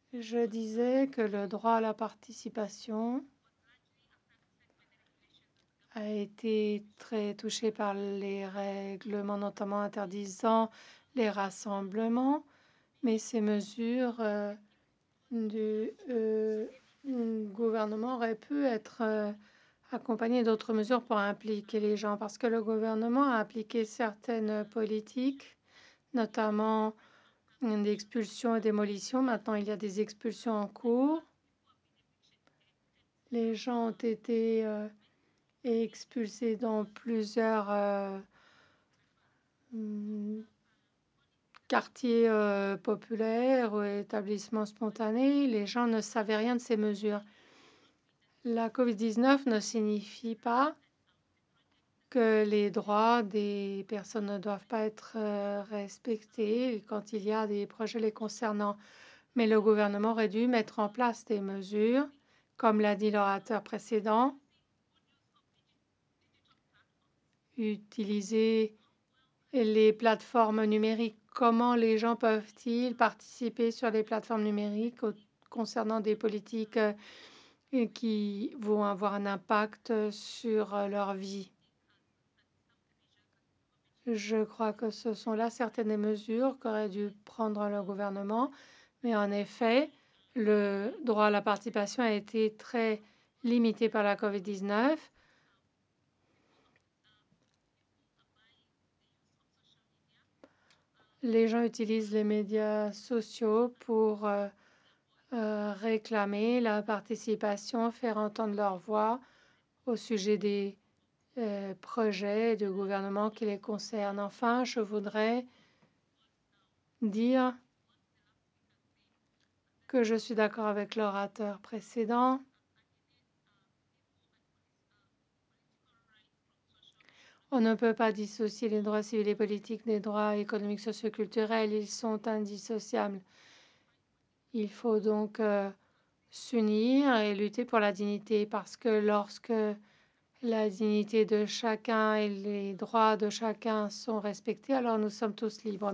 Je disais que le droit à la participation a été très touché par les règlements, notamment interdisant les rassemblements, mais ces mesures du gouvernement auraient pu être accompagnées d'autres mesures pour impliquer les gens, parce que le gouvernement a appliqué certaines politiques, notamment d'expulsion et démolition. Maintenant, il y a des expulsions en cours. Les gens ont été expulsés dans plusieurs quartiers populaires ou établissements spontanés. Les gens ne savaient rien de ces mesures. La COVID-19 ne signifie pas que les droits des personnes ne doivent pas être respectés quand il y a des projets les concernant. Mais le gouvernement aurait dû mettre en place des mesures, comme l'a dit l'orateur précédent, utiliser les plateformes numériques. Comment les gens peuvent-ils participer sur les plateformes numériques concernant des politiques qui vont avoir un impact sur leur vie? Je crois que ce sont là certaines mesures qu'aurait dû prendre le gouvernement, mais en effet, le droit à la participation a été très limité par la COVID-19. Les gens utilisent les médias sociaux pour réclamer la participation, faire entendre leur voix au sujet des projets de gouvernement qui les concernent. Enfin, je voudrais dire que je suis d'accord avec l'orateur précédent. On ne peut pas dissocier les droits civils et politiques des droits économiques, socioculturels. Ils sont indissociables. Il faut donc s'unir et lutter pour la dignité, parce que lorsque la dignité de chacun et les droits de chacun sont respectés, alors nous sommes tous libres.